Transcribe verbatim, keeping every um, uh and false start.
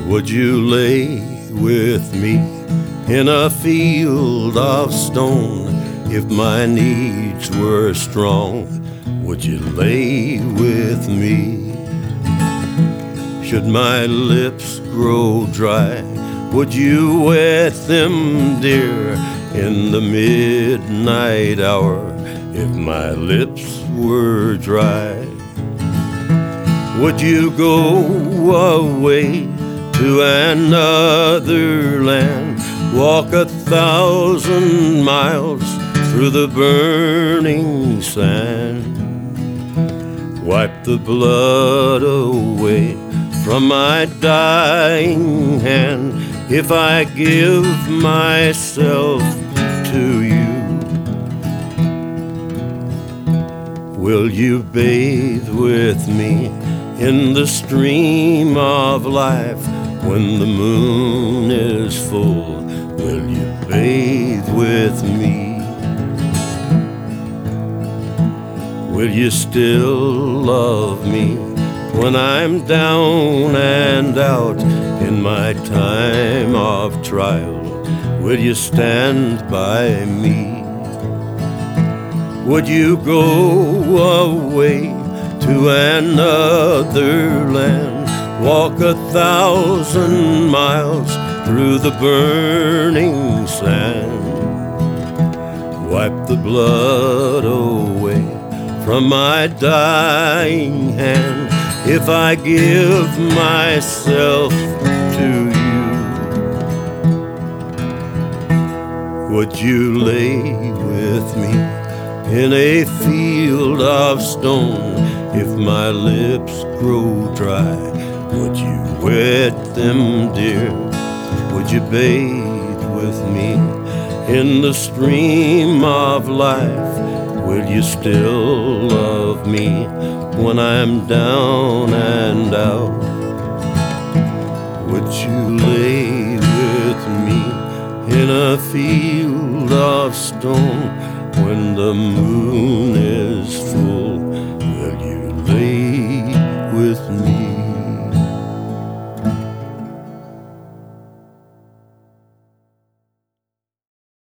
Would you lay with me in a field of stone? If my needs were strong, would you lay with me? Should my lips grow dry, would you wet them, dear, in the midnight hour? If my lips were dry, would you go away to another land, walk a thousand miles through the burning sand, wipe the blood away from my dying hand, if I give myself to you? Will you bathe with me in the stream of life when the moon is full? Will you bathe with me? Will you still love me when I'm down and out in my time of trial? Will you stand by me? Would you go away to another land, walk a thousand miles through the burning sand, wipe the blood away from my dying hand, if I give myself to you? Would you lay with me in a field of stone? If my lips grow dry, would you wet them, dear? Would you bathe with me in the stream of life? Will you still love me when I'm down and out? Would you lay with me in a field of stone when the moon is full?